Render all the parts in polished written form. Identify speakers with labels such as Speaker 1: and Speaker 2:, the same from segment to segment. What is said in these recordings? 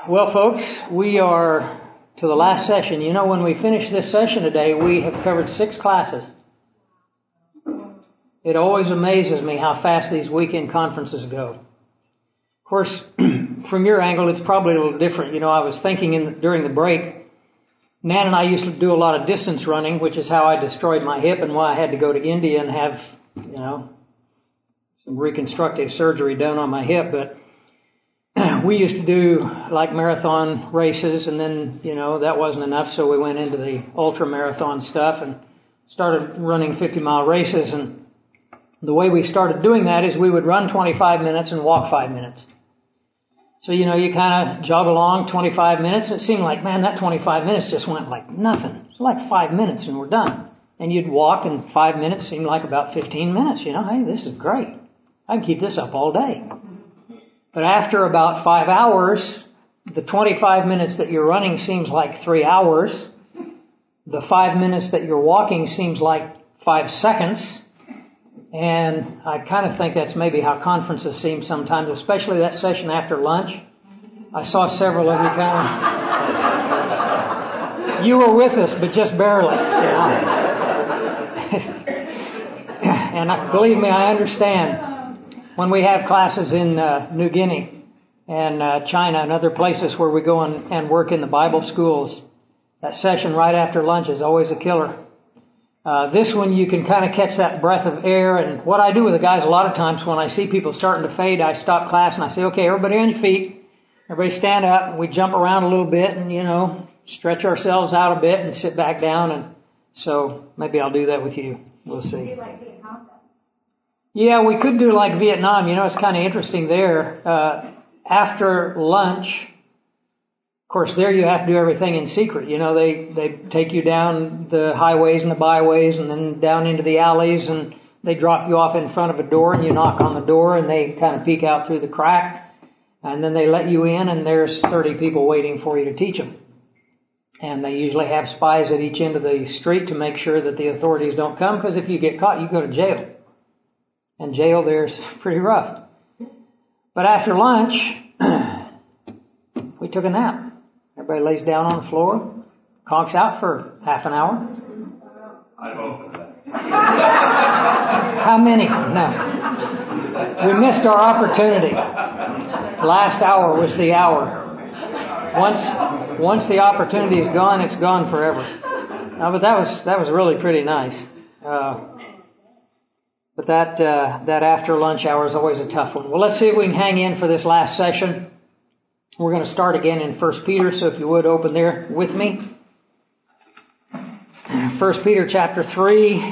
Speaker 1: Well, folks, we are to the last session. You know, when we finish this session today, we have covered 6 classes. It always amazes me how fast these weekend conferences go. Of course, from your angle, it's probably a little different. You know, I was thinking during the break, Nan and I used to do a lot of distance running, which is how I destroyed my hip and why I had to go to India and have, some reconstructive surgery done on my hip. But we used to do like marathon races, and then, that wasn't enough, so we went into the ultra marathon stuff and started running 50-mile races. And the way we started doing that is we would run 25 minutes and walk 5 minutes. So, you kind of jog along 25 minutes. It seemed like, man, that 25 minutes just went like nothing. It's like 5 minutes and we're done. And you'd walk, and 5 minutes seemed like about 15 minutes. Hey, this is great. I can keep this up all day. But after about 5 hours, the 25 minutes that you're running seems like 3 hours. The 5 minutes that you're walking seems like 5 seconds. And I kind of think that's maybe how conferences seem sometimes, especially that session after lunch. I saw several of you you were with us, but just barely. And believe me, I understand. When we have classes in New Guinea and China and other places where we go and work in the Bible schools, that session right after lunch is always a killer. This one you can kind of catch that breath of air. And what I do with the guys a lot of times when I see people starting to fade, I stop class and I say, okay, everybody on your feet. Everybody stand up, and we jump around a little bit and, stretch ourselves out a bit and sit back down. And so maybe I'll do that with you. We'll see. Yeah, we could do like Vietnam. It's kind of interesting there. After lunch, of course, there you have to do everything in secret. They take you down the highways and the byways and then down into the alleys, and they drop you off in front of a door, and you knock on the door, and they kind of peek out through the crack, and then they let you in, and there's 30 people waiting for you to teach them. And they usually have spies at each end of the street to make sure that the authorities don't come, because if you get caught, you go to jail. And jail there's pretty rough. But after lunch, we took a nap. Everybody lays down on the floor, conks out for half an hour.
Speaker 2: I hope.
Speaker 1: How many? No. We missed our opportunity. Last hour was the hour. Once the opportunity is gone, it's gone forever. No, but that was really pretty nice. But that after lunch hour is always a tough one. Well, let's see if we can hang in for this last session. We're going to start again in 1 Peter, so if you would open there with me. 1 Peter chapter 3.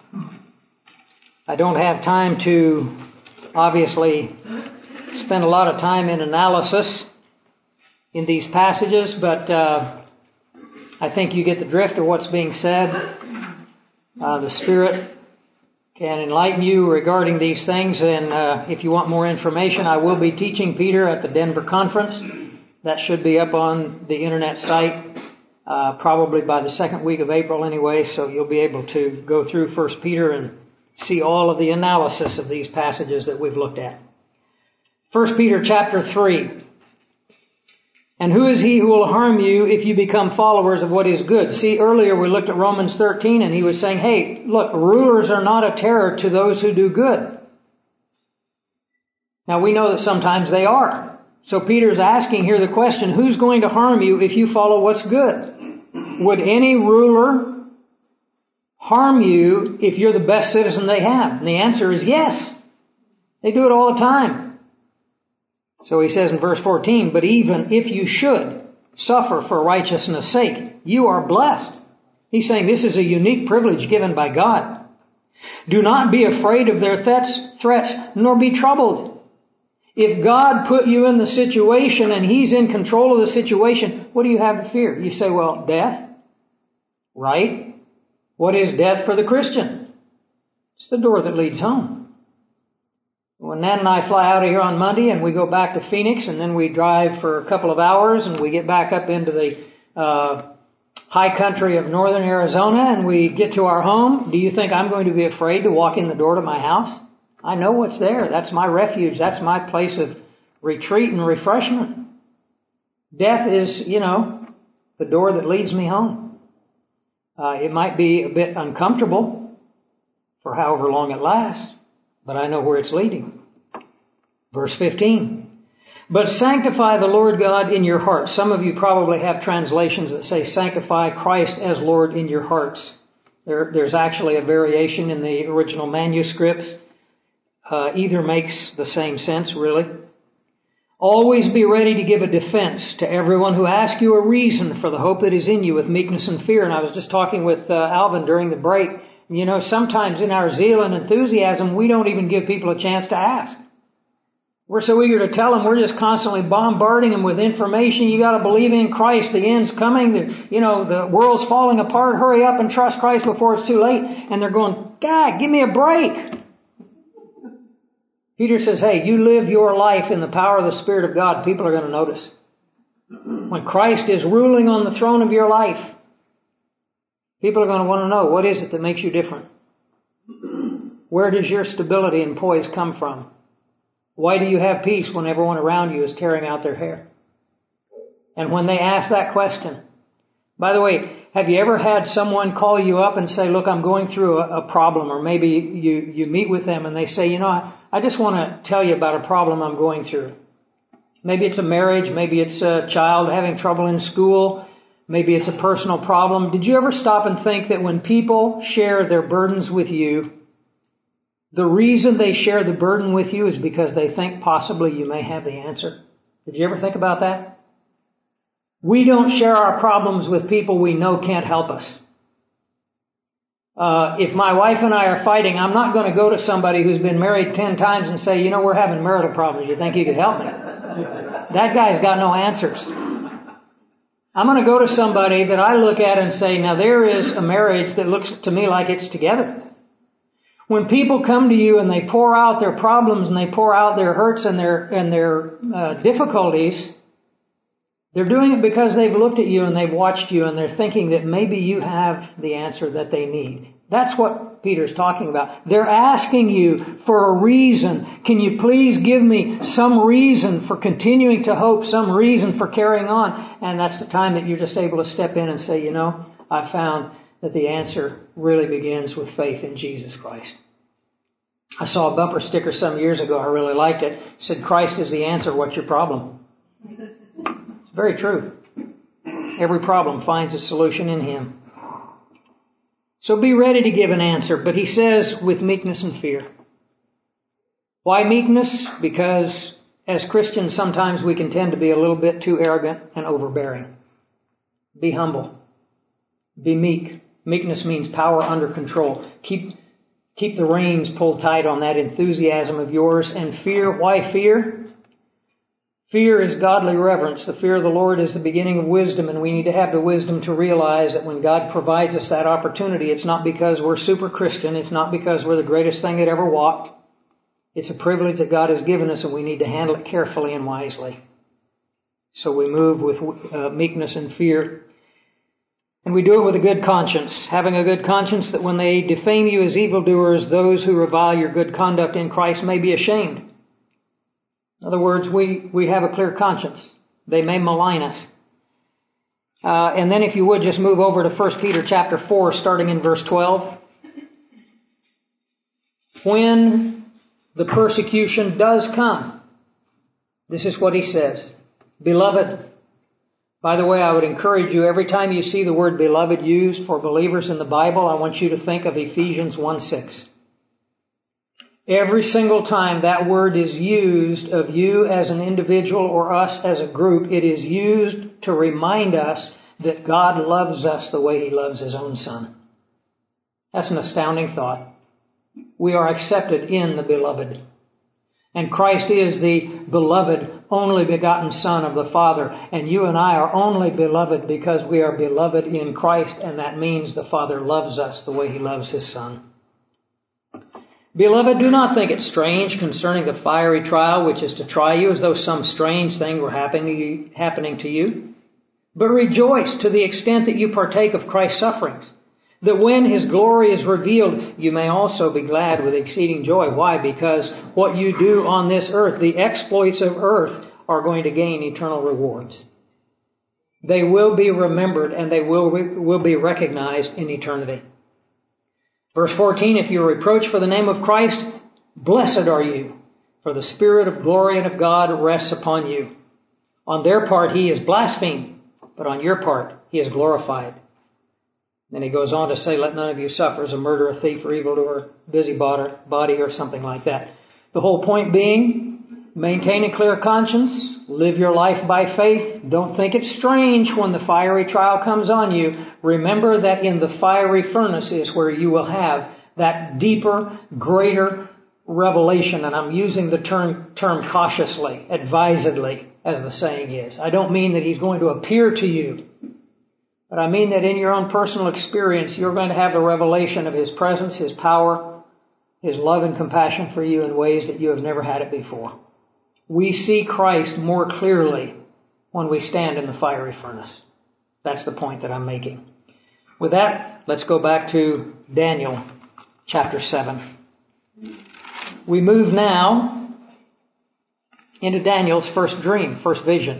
Speaker 1: I don't have time to obviously spend a lot of time in analysis in these passages, but I think you get the drift of what's being said. The Spirit can enlighten you regarding these things, and if you want more information, I will be teaching Peter at the Denver conference. That should be up on the internet site probably by the second week of April anyway, so you'll be able to go through 1 Peter and see all of the analysis of these passages that we've looked at. 1 Peter chapter 3. And who is he who will harm you if you become followers of what is good? See, earlier we looked at Romans 13, and he was saying, hey, look, rulers are not a terror to those who do good. Now we know that sometimes they are. So Peter's asking here the question, who's going to harm you if you follow what's good? Would any ruler harm you if you're the best citizen they have? And the answer is yes. They do it all the time. So he says in verse 14, but even if you should suffer for righteousness' sake, you are blessed. He's saying this is a unique privilege given by God. Do not be afraid of their threats, nor be troubled. If God put you in the situation and He's in control of the situation, what do you have to fear? You say, well, death. Right? What is death for the Christian? It's the door that leads home. When Nan and I fly out of here on Monday and we go back to Phoenix, and then we drive for a couple of hours and we get back up into the high country of northern Arizona and we get to our home, do you think I'm going to be afraid to walk in the door to my house? I know what's there. That's my refuge. That's my place of retreat and refreshment. Death is, the door that leads me home. It might be a bit uncomfortable for however long it lasts, but I know where it's leading. Verse 15. But sanctify the Lord God in your hearts. Some of you probably have translations that say sanctify Christ as Lord in your hearts. There's actually a variation in the original manuscripts. Either makes the same sense, really. Always be ready to give a defense to everyone who asks you a reason for the hope that is in you with meekness and fear. And I was just talking with Alvin during the break. Sometimes in our zeal and enthusiasm, we don't even give people a chance to ask. We're so eager to tell them, we're just constantly bombarding them with information. You gotta believe in Christ, the end's coming, the world's falling apart, hurry up and trust Christ before it's too late. And they're going, God, give me a break. Peter says, hey, you live your life in the power of the Spirit of God, people are going to notice. When Christ is ruling on the throne of your life, people are going to want to know, what is it that makes you different? Where does your stability and poise come from? Why do you have peace when everyone around you is tearing out their hair? And when they ask that question, by the way, have you ever had someone call you up and say, look, I'm going through a problem, or maybe you meet with them and they say, I just want to tell you about a problem I'm going through. Maybe it's a marriage, maybe it's a child having trouble in school, maybe it's a personal problem. Did you ever stop and think that when people share their burdens with you, the reason they share the burden with you is because they think possibly you may have the answer? Did you ever think about that? We don't share our problems with people we know can't help us. If my wife and I are fighting, I'm not going to go to somebody who's been married 10 times and say, we're having marital problems. You think you could help me? That guy's got no answers. I'm going to go to somebody that I look at and say, now there is a marriage that looks to me like it's together. When people come to you and they pour out their problems and they pour out their hurts and their difficulties, they're doing it because they've looked at you and they've watched you and they're thinking that maybe you have the answer that they need. That's what Peter's talking about. They're asking you for a reason. Can you please give me some reason for continuing to hope, some reason for carrying on? And that's the time that you're just able to step in and say, I found that the answer really begins with faith in Jesus Christ. I saw a bumper sticker some years ago. I really liked it. It said, Christ is the answer. What's your problem? It's very true. Every problem finds a solution in Him. So be ready to give an answer. But he says with meekness and fear. Why meekness? Because as Christians, sometimes we can tend to be a little bit too arrogant and overbearing. Be humble. Be meek. Meekness means power under control. Keep the reins pulled tight on that enthusiasm of yours. And fear, why fear? Fear is godly reverence. The fear of the Lord is the beginning of wisdom, and we need to have the wisdom to realize that when God provides us that opportunity, it's not because we're super Christian. It's not because we're the greatest thing that ever walked. It's a privilege that God has given us, and we need to handle it carefully and wisely. So we move with meekness and fear. And we do it with a good conscience, having a good conscience that when they defame you as evildoers, those who revile your good conduct in Christ may be ashamed. In other words, we have a clear conscience. They may malign us. And then if you would just move over to 1 Peter chapter 4, starting in verse 12. When the persecution does come, this is what he says. Beloved. By the way, I would encourage you, every time you see the word beloved used for believers in the Bible, I want you to think of Ephesians 1:6. Every single time that word is used of you as an individual or us as a group, it is used to remind us that God loves us the way He loves His own Son. That's an astounding thought. We are accepted in the beloved. And Christ is the beloved, only begotten Son of the Father. And you and I are only beloved because we are beloved in Christ, and that means the Father loves us the way He loves His Son. Beloved, do not think it strange concerning the fiery trial which is to try you as though some strange thing were happening to you. But rejoice to the extent that you partake of Christ's sufferings, that when His glory is revealed, you may also be glad with exceeding joy. Why? Because what you do on this earth, the exploits of earth, are going to gain eternal rewards. They will be remembered and they will be recognized in eternity. Verse 14, if you are reproached for the name of Christ, blessed are you, for the Spirit of glory and of God rests upon you. On their part he is blasphemed, but on your part he is glorified. Then he goes on to say, let none of you suffer as a murderer, thief, or evildoer, busybody, or something like that. The whole point being, maintain a clear conscience, live your life by faith. Don't think it's strange when the fiery trial comes on you. Remember that in the fiery furnace is where you will have that deeper, greater revelation. And I'm using the term cautiously, advisedly, as the saying is. I don't mean that he's going to appear to you. But I mean that in your own personal experience, you're going to have the revelation of His presence, His power, His love and compassion for you in ways that you have never had it before. We see Christ more clearly when we stand in the fiery furnace. That's the point that I'm making. With that, let's go back to Daniel chapter 7. We move now into Daniel's first dream, first vision.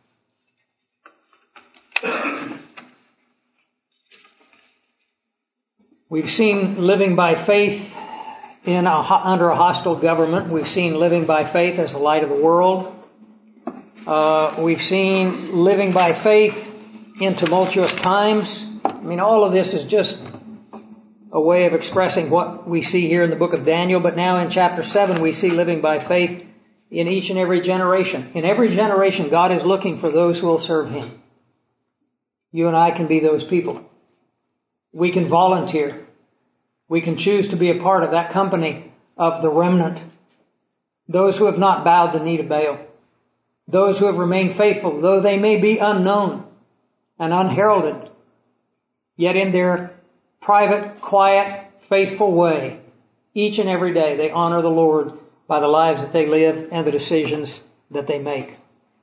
Speaker 1: We've seen living by faith under a hostile government. We've seen living by faith as the light of the world. We've seen living by faith in tumultuous times. I mean, all of this is just a way of expressing what we see here in the book of Daniel. But now in chapter 7, we see living by faith in each and every generation. In every generation, God is looking for those who will serve Him. You and I can be those people. We can volunteer. We can choose to be a part of that company of the remnant. Those who have not bowed the knee to Baal. Those who have remained faithful, though they may be unknown and unheralded. Yet in their private, quiet, faithful way, each and every day they honor the Lord by the lives that they live and the decisions that they make.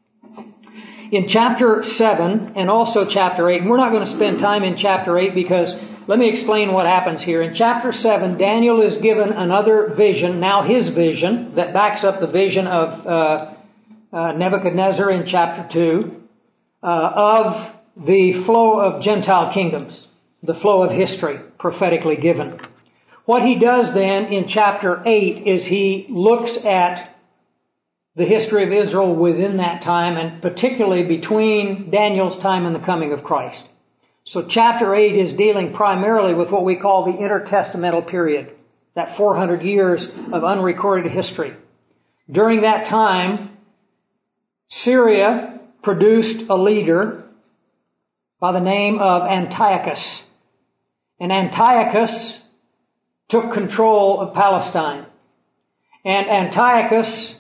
Speaker 1: In chapter 7 and also chapter 8, and we're not going to spend time in chapter 8 because let me explain what happens here. In chapter 7, Daniel is given another vision, now his vision, that backs up the vision of Nebuchadnezzar in chapter 2, of the flow of Gentile kingdoms, the flow of history prophetically given. What he does then in chapter 8 is he looks at the history of Israel within that time, and particularly between Daniel's time and the coming of Christ. So chapter 8 is dealing primarily with what we call the intertestamental period, that 400 years of unrecorded history. During that time, Syria produced a leader by the name of Antiochus. And Antiochus took control of Palestine. And Antiochus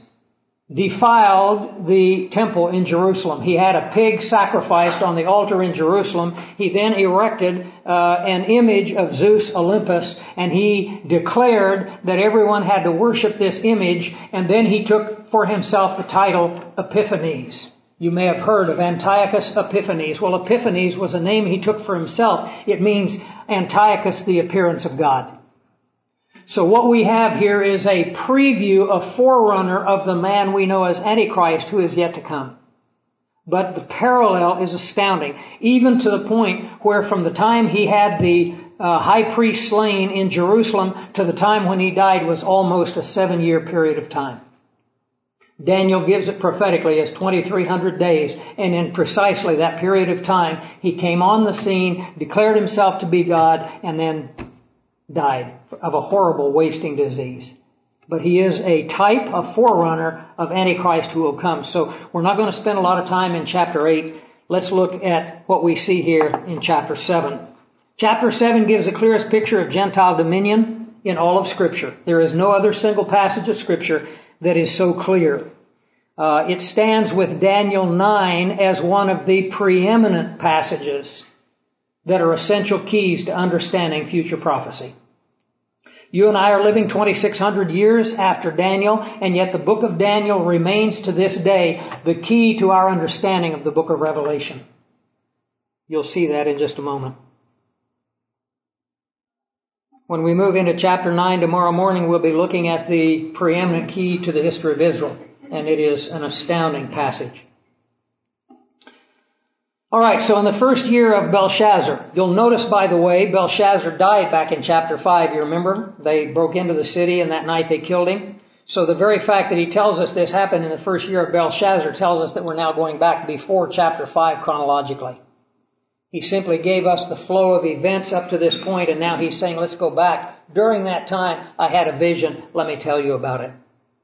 Speaker 1: defiled the temple in Jerusalem. He had a pig sacrificed on the altar in Jerusalem. He then erected an image of Zeus Olympus, and he declared that everyone had to worship this image, and then he took for himself the title Epiphanes. You may have heard of Antiochus Epiphanes. Well, Epiphanes was a name he took for himself. It means Antiochus, the appearance of God. So what we have here is a preview, a forerunner of the man we know as Antichrist who is yet to come. But the parallel is astounding, even to the point where from the time he had the high priest slain in Jerusalem to the time when he died was almost a 7-year period of time. Daniel gives it prophetically as 2,300 days, and in precisely that period of time, he came on the scene, declared himself to be God, and then died of a horrible wasting disease. But he is a type, a forerunner of Antichrist who will come. So we're not going to spend a lot of time in chapter 8. Let's look at what we see here in chapter 7. Chapter 7 gives the clearest picture of Gentile dominion in all of Scripture. There is no other single passage of Scripture that is so clear. It stands with Daniel 9 as one of the preeminent passages that are essential keys to understanding future prophecy. You and I are living 2,600 years after Daniel, and yet the book of Daniel remains to this day the key to our understanding of the book of Revelation. You'll see that in just a moment. When we move into chapter 9 tomorrow morning, we'll be looking at the preeminent key to the history of Israel, and it is an astounding passage. All right, so in the first year of Belshazzar, you'll notice, by the way, Belshazzar died back in chapter 5, you remember? They broke into the city and that night they killed him. So the very fact that he tells us this happened in the first year of Belshazzar tells us that we're now going back before chapter 5 chronologically. He simply gave us the flow of events up to this point, and now he's saying, let's go back. During that time, I had a vision. Let me tell you about it.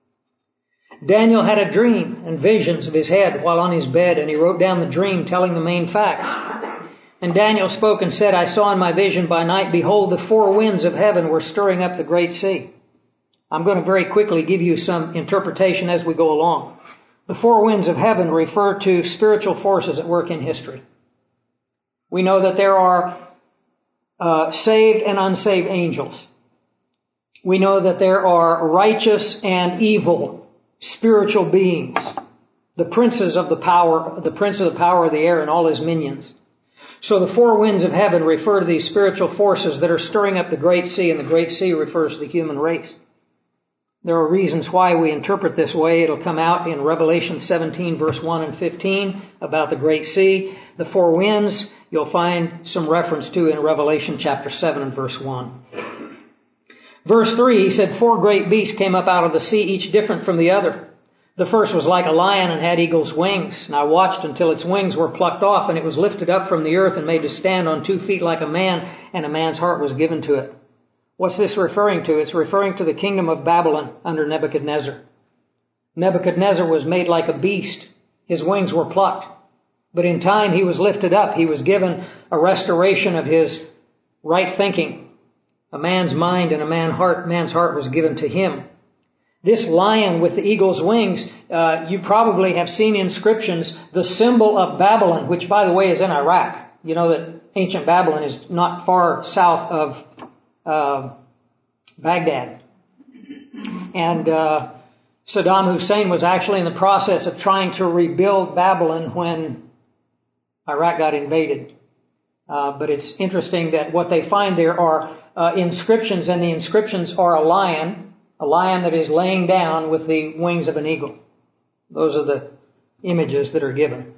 Speaker 1: Daniel had a dream and visions of his head while on his bed, and he wrote down the dream telling the main facts. And Daniel spoke and said, I saw in my vision by night, behold, the four winds of heaven were stirring up the great sea. I'm going to very quickly give you some interpretation as we go along. The four winds of heaven refer to spiritual forces at work in history. We know that there are saved and unsaved angels. We know that there are righteous and evil spiritual beings, the prince of the power of the air and all his minions. So the four winds of heaven refer to these spiritual forces that are stirring up the great sea, and the great sea refers to the human race. There are reasons why we interpret this way. It'll come out in Revelation 17 verse 1 and 15 about the great sea. The four winds you'll find some reference to in Revelation chapter 7 and verse 1. Verse 3, he said, four great beasts came up out of the sea, each different from the other. The first was like a lion and had eagle's wings. And I watched until its wings were plucked off, and it was lifted up from the earth and made to stand on 2 feet like a man, and a man's heart was given to it. What's this referring to? It's referring to the kingdom of Babylon under Nebuchadnezzar. Nebuchadnezzar was made like a beast. His wings were plucked. But in time he was lifted up. He was given a restoration of his right thinking. A man's mind and a man's heart was given to him. This lion with the eagle's wings, you probably have seen inscriptions, the symbol of Babylon, which by the way is in Iraq. You know that ancient Babylon is not far south of Baghdad. And Saddam Hussein was actually in the process of trying to rebuild Babylon when Iraq got invaded. But it's interesting that what they find there are inscriptions, and the inscriptions are a lion that is laying down with the wings of an eagle. Those are the images that are given.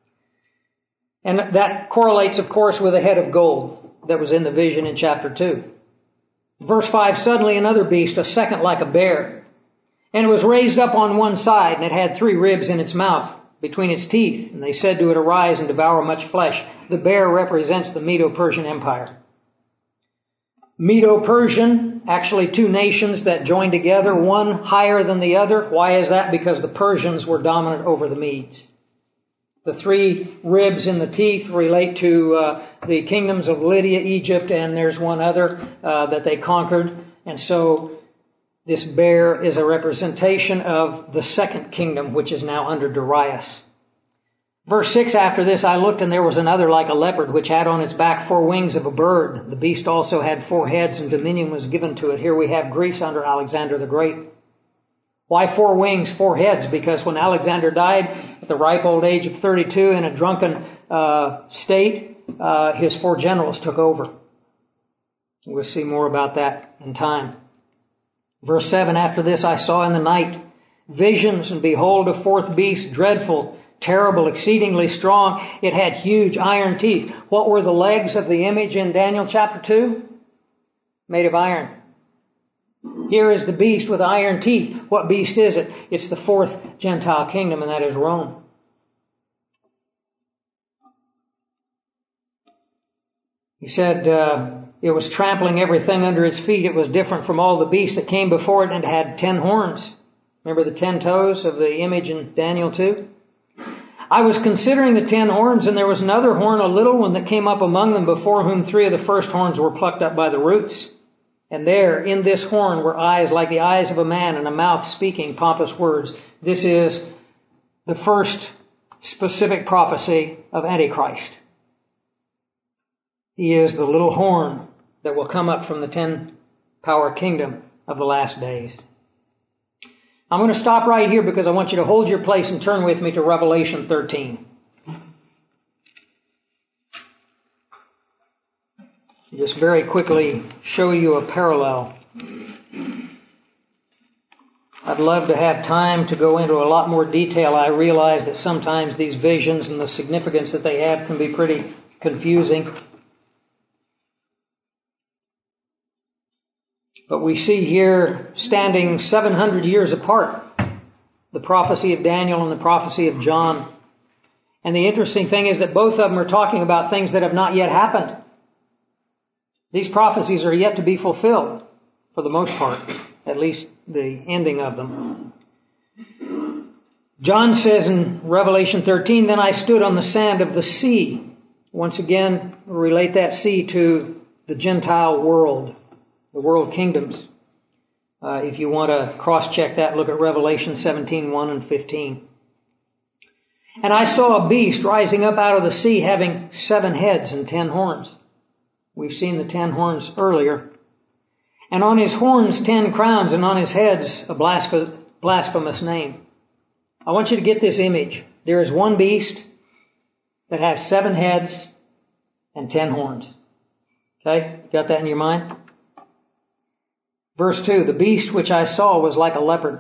Speaker 1: And that correlates, of course, with a head of gold that was in the vision in chapter 2. Verse 5, suddenly another beast, a second like a bear, and it was raised up on one side, and it had 3 ribs in its mouth between its teeth, and they said to it, arise and devour much flesh. The bear represents the Medo-Persian Empire. Medo-Persian, actually 2 nations that joined together, one higher than the other. Why is that? Because the Persians were dominant over the Medes. The 3 ribs in the teeth relate to the kingdoms of Lydia, Egypt, and there's one other that they conquered. And so this bear is a representation of the second kingdom, which is now under Darius. Verse 6, after this I looked, and there was another like a leopard, which had on its back 4 wings of a bird. The beast also had 4 heads, and dominion was given to it. Here we have Greece under Alexander the Great. Why 4 wings, 4 heads? Because when Alexander died at the ripe old age of 32 in a drunken state, his 4 generals took over. We'll see more about that in time. Verse 7, after this I saw in the night visions, and behold, a 4th beast, dreadful, terrible, exceedingly strong. It had huge iron teeth. What were the legs of the image in Daniel chapter 2? Made of iron. Here is the beast with iron teeth. What beast is it? It's the 4th Gentile kingdom, and that is Rome. He said it was trampling everything under its feet. It was different from all the beasts that came before it, and it had 10 horns. Remember the 10 toes of the image in Daniel 2? I was considering the 10 horns, and there was another horn, a little one, that came up among them, before whom 3 of the first horns were plucked up by the roots. And there, in this horn, were eyes like the eyes of a man, and a mouth speaking pompous words. This is the first specific prophecy of Antichrist. He is the little horn that will come up from the 10-power kingdom of the last days. I'm going to stop right here because I want you to hold your place and turn with me to Revelation 13. Just very quickly show you a parallel. I'd love to have time to go into a lot more detail. I realize that sometimes these visions and the significance that they have can be pretty confusing. But we see here, standing 700 years apart, the prophecy of Daniel and the prophecy of John. And the interesting thing is that both of them are talking about things that have not yet happened. These prophecies are yet to be fulfilled, for the most part, at least the ending of them. John says in Revelation 13, "Then I stood on the sand of the sea." Once again, relate that sea to the Gentile world, the world kingdoms. If you want to cross-check that, look at Revelation 17:1 and 15. "And I saw a beast rising up out of the sea, having 7 heads and 10 horns. We've seen the 10 horns earlier. "And on his horns 10 crowns, and on his heads a blasphemous name." I want you to get this image. There is one beast that has 7 heads and 10 horns. Okay? Got that in your mind? Verse 2, "The beast which I saw was like a leopard.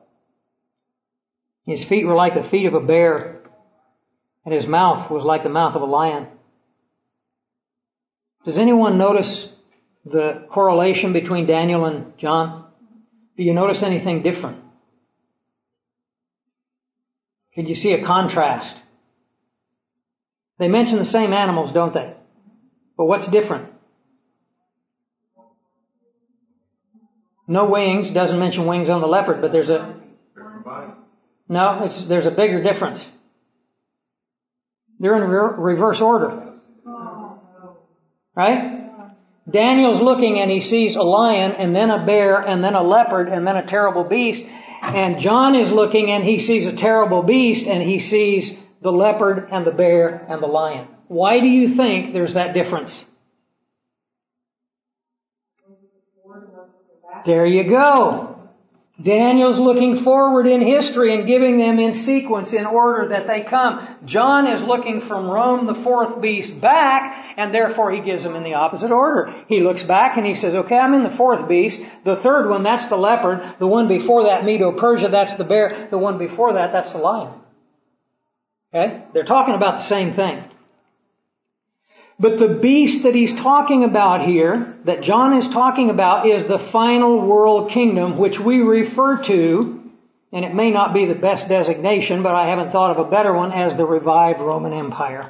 Speaker 1: His feet were like the feet of a bear, and his mouth was like the mouth of a lion." Does anyone notice the correlation between Daniel and John? Do you notice anything different? Can you see a contrast? They mention the same animals, don't they? But what's different? No wings, doesn't mention wings on the leopard, but there's a bigger difference. They're in reverse order. Right? Daniel's looking and he sees a lion and then a bear and then a leopard and then a terrible beast. And John is looking and he sees a terrible beast and he sees the leopard and the bear and the lion. Why do you think there's that difference? There you go. Daniel's looking forward in history and giving them in sequence in order that they come. John is looking from Rome, the 4th beast, back, and therefore he gives them in the opposite order. He looks back and he says, okay, I'm in the 4th beast. The 3rd one, that's the leopard. The one before that, Medo-Persia, that's the bear. The one before that, that's the lion. Okay? They're talking about the same thing. But the beast that he's talking about here, that John is talking about, is the final world kingdom, which we refer to, and it may not be the best designation, but I haven't thought of a better one, as the revived Roman Empire.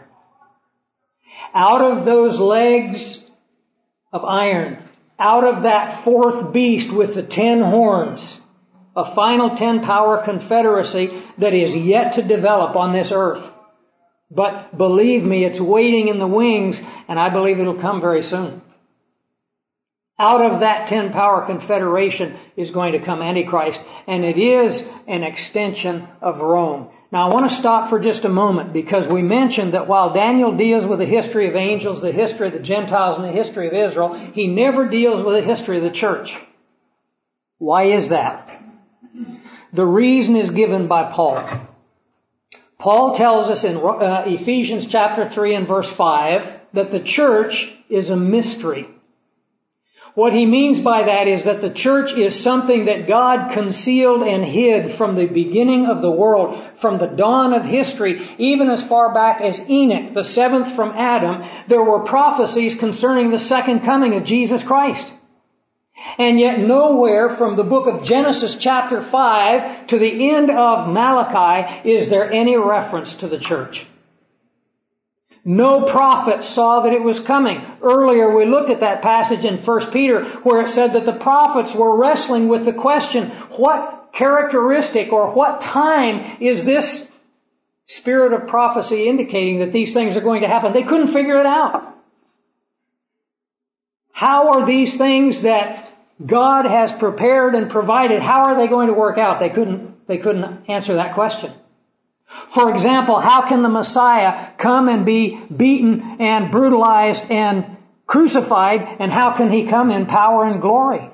Speaker 1: Out of those legs of iron, out of that 4th beast with the 10 horns, a final 10-power confederacy that is yet to develop on this earth. But believe me, it's waiting in the wings, and I believe it'll come very soon. Out of that 10-power confederation is going to come Antichrist, and it is an extension of Rome. Now I want to stop for just a moment, because we mentioned that while Daniel deals with the history of angels, the history of the Gentiles, and the history of Israel, he never deals with the history of the church. Why is that? The reason is given by Paul. Paul tells us in Ephesians chapter 3 and verse 5 that the church is a mystery. What he means by that is that the church is something that God concealed and hid from the beginning of the world, from the dawn of history, even as far back as Enoch, the 7th from Adam. There were prophecies concerning the second coming of Jesus Christ. And yet nowhere from the book of Genesis chapter 5 to the end of Malachi is there any reference to the church. No prophet saw that it was coming. Earlier we looked at that passage in 1 Peter where it said that the prophets were wrestling with the question, what characteristic or what time is this spirit of prophecy indicating that these things are going to happen? They couldn't figure it out. How are these things that God has prepared and provided, how are they going to work out? They couldn't answer that question. For example, how can the Messiah come and be beaten and brutalized and crucified, and how can he come in power and glory?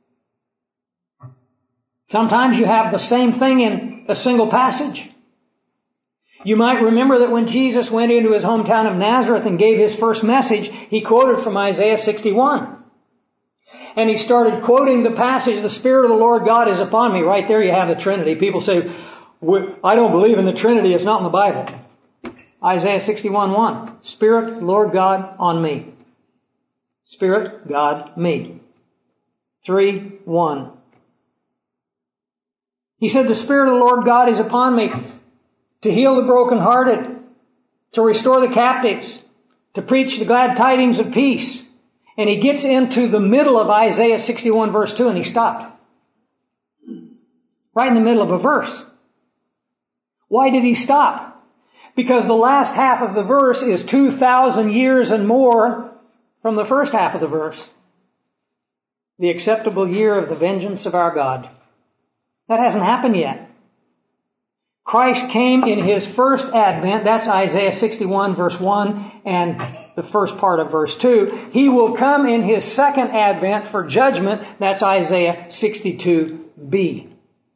Speaker 1: Sometimes you have the same thing in a single passage. You might remember that when Jesus went into his hometown of Nazareth and gave his first message, he quoted from Isaiah 61. And he started quoting the passage, the Spirit of the Lord God is upon me. Right there you have the Trinity. People say, I don't believe in the Trinity. It's not in the Bible. Isaiah 61:1. Spirit, Lord God, on me. Spirit, God, me. 3:1. He said, the Spirit of the Lord God is upon me to heal the brokenhearted, to restore the captives, to preach the glad tidings of peace. And he gets into the middle of Isaiah 61 verse 2 and he stopped. Right in the middle of a verse. Why did he stop? Because the last half of the verse is 2,000 years and more from the first half of the verse. The acceptable year of the vengeance of our God. That hasn't happened yet. Christ came in His first advent. That's Isaiah 61 verse 1 and the first part of verse 2. He will come in His second advent for judgment. That's Isaiah 62b.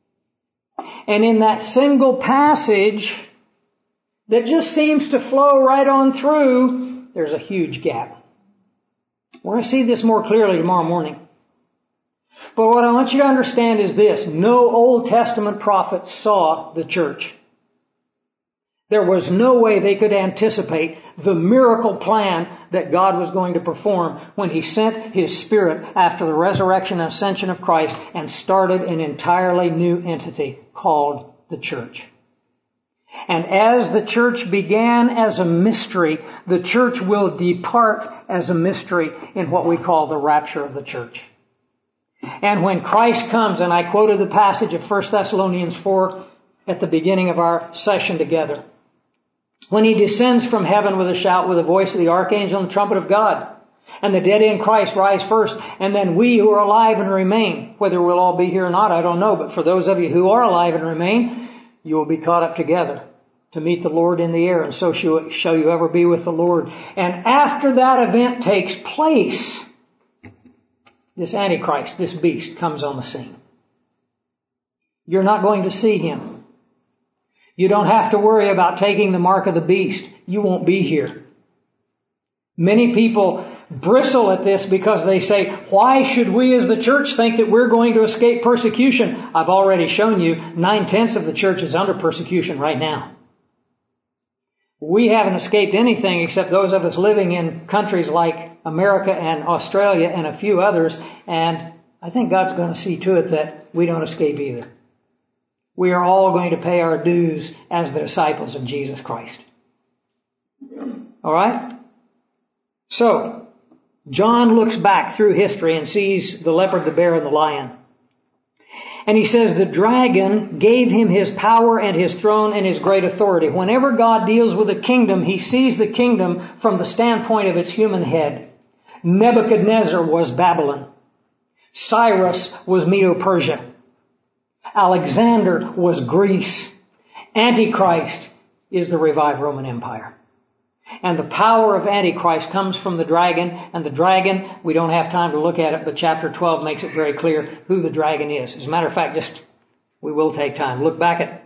Speaker 1: And in that single passage that just seems to flow right on through, there's a huge gap. We're going to see this more clearly tomorrow morning. But what I want you to understand is this. No Old Testament prophet saw the church. There was no way they could anticipate the miracle plan that God was going to perform when He sent His Spirit after the resurrection and ascension of Christ and started an entirely new entity called the church. And as the church began as a mystery, the church will depart as a mystery in what we call the rapture of the church. And when Christ comes, and I quoted the passage of 1 Thessalonians 4 at the beginning of our session together. When He descends from heaven with a shout, with the voice of the archangel and the trumpet of God, and the dead in Christ rise first, and then we who are alive and remain, whether we'll all be here or not, I don't know, but for those of you who are alive and remain, you will be caught up together to meet the Lord in the air, and so shall you ever be with the Lord. And after that event takes place, this Antichrist, this beast, comes on the scene. You're not going to see him. You don't have to worry about taking the mark of the beast. You won't be here. Many people bristle at this because they say, why should we as the church think that we're going to escape persecution? I've already shown you 9/10 of the church is under persecution right now. We haven't escaped anything except those of us living in countries like America and Australia and a few others, and I think God's going to see to it that we don't escape either. We are all going to pay our dues as the disciples of Jesus Christ. All right? So, John looks back through history and sees the leopard, the bear, and the lion. And he says the dragon gave him his power and his throne and his great authority. Whenever God deals with a kingdom, He sees the kingdom from the standpoint of its human head. Nebuchadnezzar was Babylon. Cyrus was Medo-Persia. Alexander was Greece. Antichrist is the revived Roman Empire. And the power of Antichrist comes from the dragon. And the dragon, we don't have time to look at it, but chapter 12 makes it very clear who the dragon is. As a matter of fact, we will take time. Look back at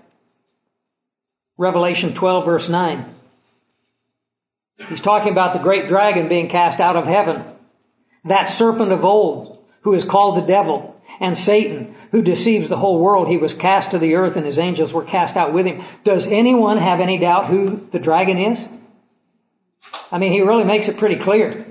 Speaker 1: Revelation 12 verse 9. He's talking about the great dragon being cast out of heaven. That serpent of old, who is called the devil and Satan, who deceives the whole world, he was cast to the earth and his angels were cast out with him. Does anyone have any doubt who the dragon is? I mean, he really makes it pretty clear.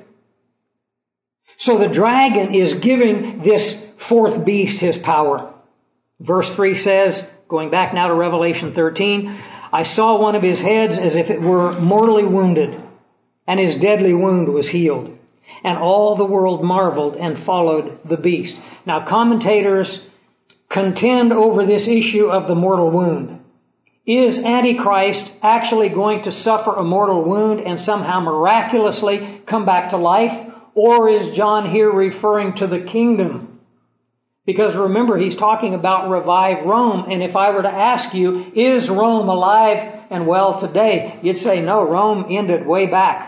Speaker 1: So the dragon is giving this fourth beast his power. Verse 3 says, going back now to Revelation 13, I saw one of his heads as if it were mortally wounded, and his deadly wound was healed. And all the world marveled and followed the beast. Now, commentators contend over this issue of the mortal wound. Is Antichrist actually going to suffer a mortal wound and somehow miraculously come back to life? Or is John here referring to the kingdom? Because remember, he's talking about revived Rome. And if I were to ask you, is Rome alive and well today? You'd say, no, Rome ended way back.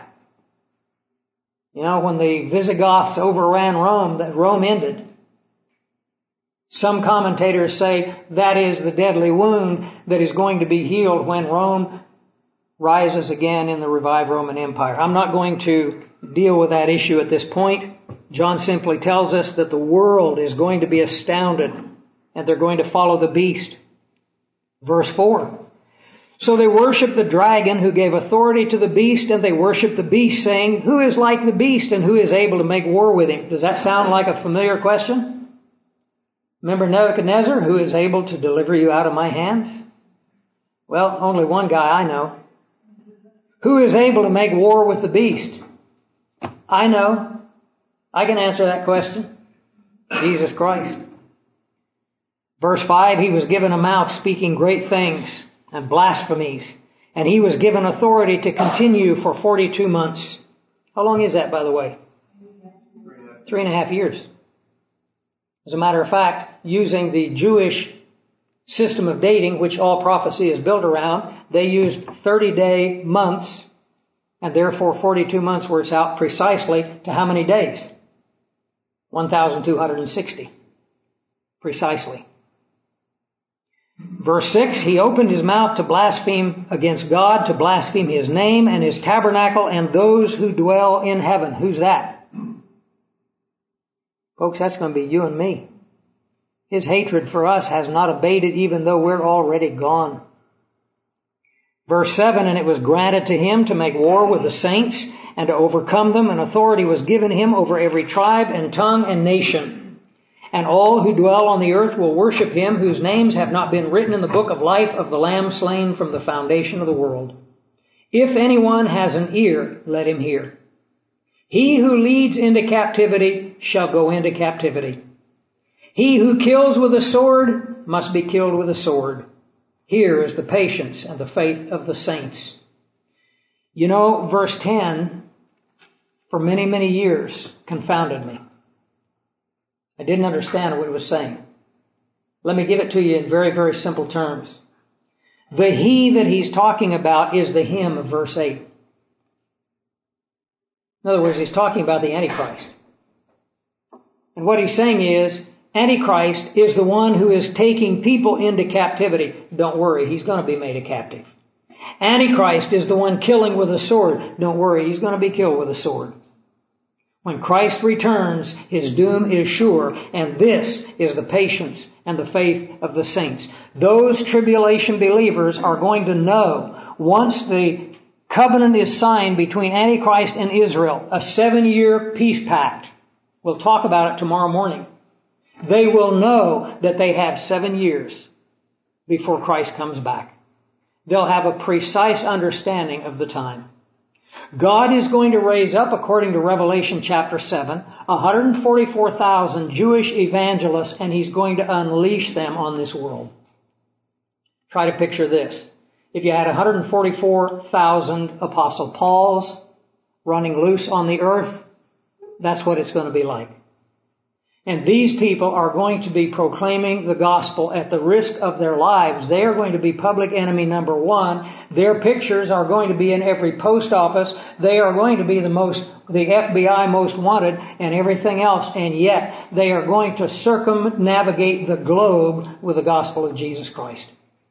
Speaker 1: You know, when the Visigoths overran Rome, that Rome ended. Some commentators say that is the deadly wound that is going to be healed when Rome rises again in the revived Roman Empire. I'm not going to deal with that issue at this point. John simply tells us that the world is going to be astounded and they're going to follow the beast. Verse 4. So they worshiped the dragon who gave authority to the beast, and they worshiped the beast, saying, who is like the beast and who is able to make war with him? Does that sound like a familiar question? Remember Nebuchadnezzar, who is able to deliver you out of my hands? Well, only one guy I know. Who is able to make war with the beast? I know. I can answer that question. Jesus Christ. Verse 5, he was given a mouth speaking great things and blasphemies, and he was given authority to continue for 42 months. How long is that, by the way? 3.5 years. As a matter of fact, using the Jewish system of dating, which all prophecy is built around, they used 30-day months, and therefore 42 months works out precisely to how many days? 1,260. Precisely. Verse 6, he opened his mouth to blaspheme against God, to blaspheme his name and his tabernacle and those who dwell in heaven. Who's that? Folks, that's going to be you and me. His hatred for us has not abated even though we're already gone. Verse 7, and it was granted to him to make war with the saints and to overcome them, and authority was given him over every tribe and tongue and nation. And all who dwell on the earth will worship him, whose names have not been written in the book of life of the Lamb slain from the foundation of the world. If anyone has an ear, let him hear. He who leads into captivity shall go into captivity. He who kills with a sword must be killed with a sword. Here is the patience and the faith of the saints. You know, verse 10, for many, many years, confounded me. I didn't understand what it was saying. Let me give it to you in very, very simple terms. The he that he's talking about is the him of verse 8. In other words, he's talking about the Antichrist. And what he's saying is, Antichrist is the one who is taking people into captivity. Don't worry, he's going to be made a captive. Antichrist is the one killing with a sword. Don't worry, he's going to be killed with a sword. When Christ returns, his doom is sure, and this is the patience and the faith of the saints. Those tribulation believers are going to know, once the covenant is signed between Antichrist and Israel, a 7-year peace pact. We'll talk about it tomorrow morning. They will know that they have 7 years before Christ comes back. They'll have a precise understanding of the time. God is going to raise up, according to Revelation chapter 7, 144,000 Jewish evangelists, and he's going to unleash them on this world. Try to picture this. If you had 144,000 Apostle Pauls running loose on the earth, that's what it's going to be like. And these people are going to be proclaiming the gospel at the risk of their lives. They are going to be public enemy number one. Their pictures are going to be in every post office. They are going to be the FBI most wanted and everything else. And yet they are going to circumnavigate the globe with the gospel of Jesus Christ.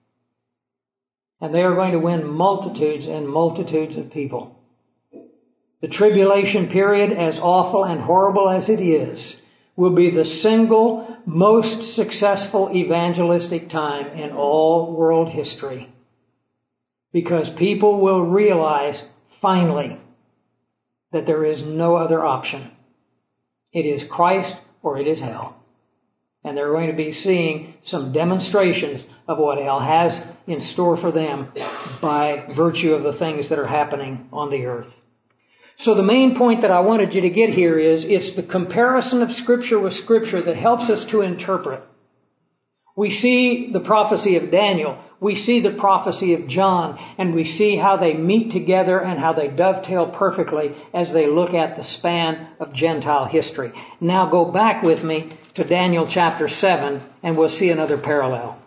Speaker 1: And they are going to win multitudes and multitudes of people. The tribulation period, as awful and horrible as it is, will be the single most successful evangelistic time in all world history. Because people will realize, finally, that there is no other option. It is Christ or it is hell. And they're going to be seeing some demonstrations of what hell has in store for them by virtue of the things that are happening on the earth. So the main point that I wanted you to get here is, it's the comparison of Scripture with Scripture that helps us to interpret. We see the prophecy of Daniel, we see the prophecy of John, and we see how they meet together and how they dovetail perfectly as they look at the span of Gentile history. Now go back with me to Daniel chapter 7 and we'll see another parallel.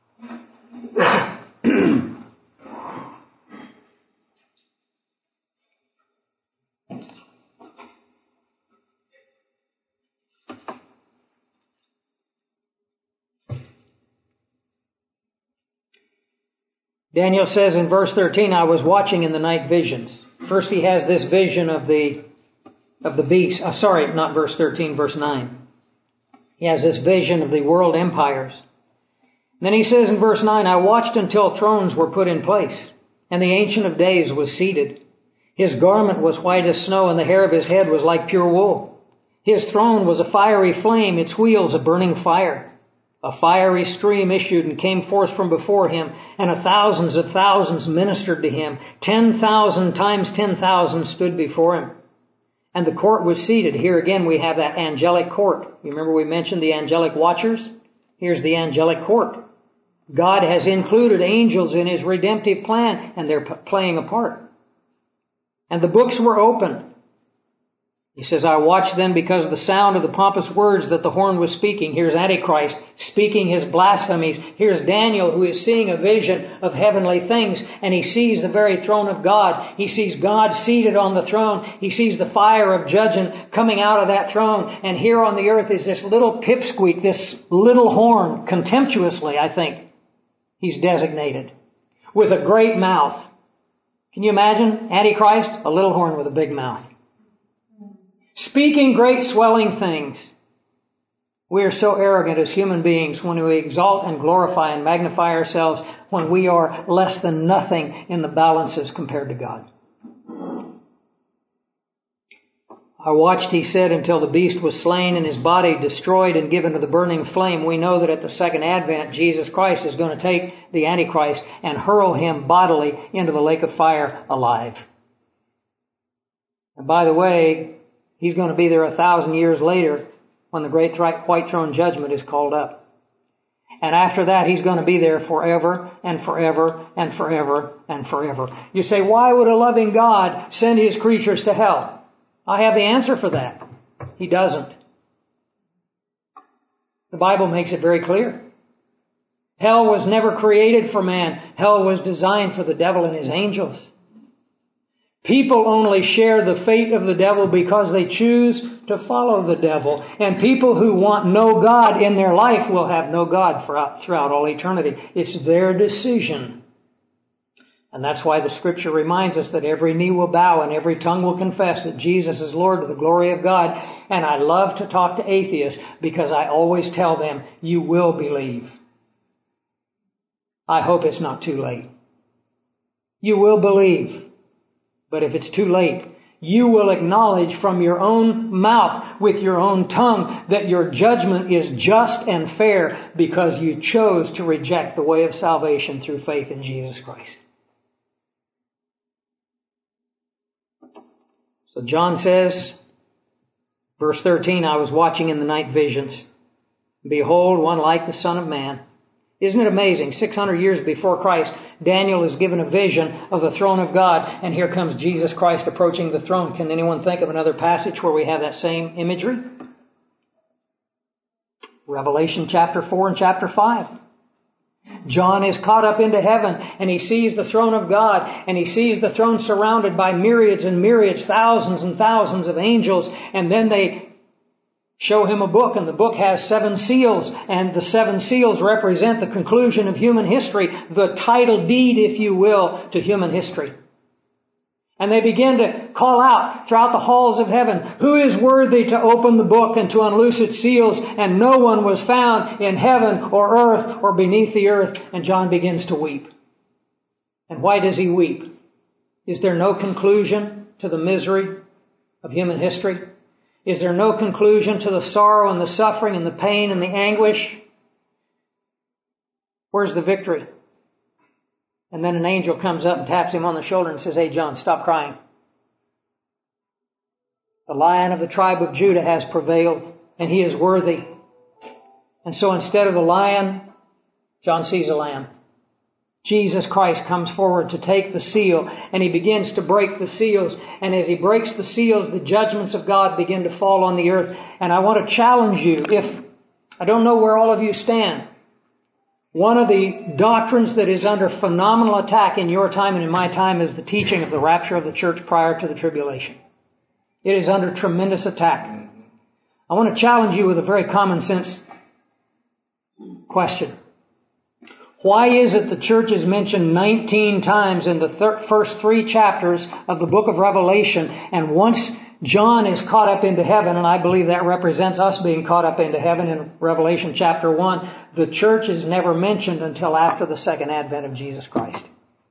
Speaker 1: Daniel says in verse 13, I was watching in the night visions. First he has this vision of the of the beast. Not verse 13, verse 9. He has this vision of the world empires. Then he says in verse 9, I watched until thrones were put in place, and the Ancient of Days was seated. His garment was white as snow, and the hair of his head was like pure wool. His throne was a fiery flame, its wheels a burning fire. A fiery stream issued and came forth from before him, and thousands of thousands ministered to him. 10,000 times 10,000 stood before him. And the court was seated. Here again we have that angelic court. You remember we mentioned the angelic watchers? Here's the angelic court. God has included angels in His redemptive plan, and they're playing a part. And the books were opened. He says, I watched then because of the sound of the pompous words that the horn was speaking. Here's Antichrist speaking his blasphemies. Here's Daniel, who is seeing a vision of heavenly things, and he sees the very throne of God. He sees God seated on the throne. He sees the fire of judgment coming out of that throne. And here on the earth is this little pipsqueak, this little horn, contemptuously, I think he's designated, with a great mouth. Can you imagine Antichrist? A little horn with a big mouth. Speaking great swelling things. We are so arrogant as human beings when we exalt and glorify and magnify ourselves when we are less than nothing in the balances compared to God. I watched, he said, until the beast was slain and his body destroyed and given to the burning flame. We know that at the second advent, Jesus Christ is going to take the Antichrist and hurl him bodily into the lake of fire alive. And by the way, he's going to be there 1,000 years later when the great white throne judgment is called up. And after that, he's going to be there forever and forever and forever and forever. You say, why would a loving God send His creatures to hell? I have the answer for that. He doesn't. The Bible makes it very clear. Hell was never created for man. Hell was designed for the devil and his angels. People only share the fate of the devil because they choose to follow the devil. And people who want no God in their life will have no God throughout all eternity. It's their decision. And that's why the Scripture reminds us that every knee will bow and every tongue will confess that Jesus is Lord to the glory of God. And I love to talk to atheists because I always tell them, you will believe. I hope it's not too late. You will believe. But if it's too late, you will acknowledge from your own mouth with your own tongue that your judgment is just and fair because you chose to reject the way of salvation through faith in Jesus Christ. So John says, verse 13, I was watching in the night visions. Behold, one like the Son of Man. Isn't it amazing? 600 years before Christ, Daniel is given a vision of the throne of God, and here comes Jesus Christ approaching the throne. Can anyone think of another passage where we have that same imagery? Revelation chapter 4 and chapter 5. John is caught up into heaven, and he sees the throne of God, and he sees the throne surrounded by myriads and myriads, thousands and thousands of angels, and then they show him a book, and the book has 7 seals, and the 7 seals represent the conclusion of human history, the title deed, if you will, to human history. And they begin to call out throughout the halls of heaven, who is worthy to open the book and to unloose its seals? And no one was found in heaven or earth or beneath the earth. And John begins to weep. And why does he weep? Is there no conclusion to the misery of human history? Is there no conclusion to the sorrow and the suffering and the pain and the anguish? Where's the victory? And then an angel comes up and taps him on the shoulder and says, hey, John, stop crying. The Lion of the tribe of Judah has prevailed, and he is worthy. And so instead of the lion, John sees a lamb. Jesus Christ comes forward to take the seal, and he begins to break the seals. And as he breaks the seals, the judgments of God begin to fall on the earth. And I want to challenge you, I don't know where all of you stand. One of the doctrines that is under phenomenal attack in your time and in my time is the teaching of the rapture of the church prior to the tribulation. It is under tremendous attack. I want to challenge you with a very common sense question. Why is it the church is mentioned 19 times in the first 3 chapters of the book of Revelation, and once John is caught up into heaven, and I believe that represents us being caught up into heaven in Revelation chapter 1. The church is never mentioned until after the second advent of Jesus Christ.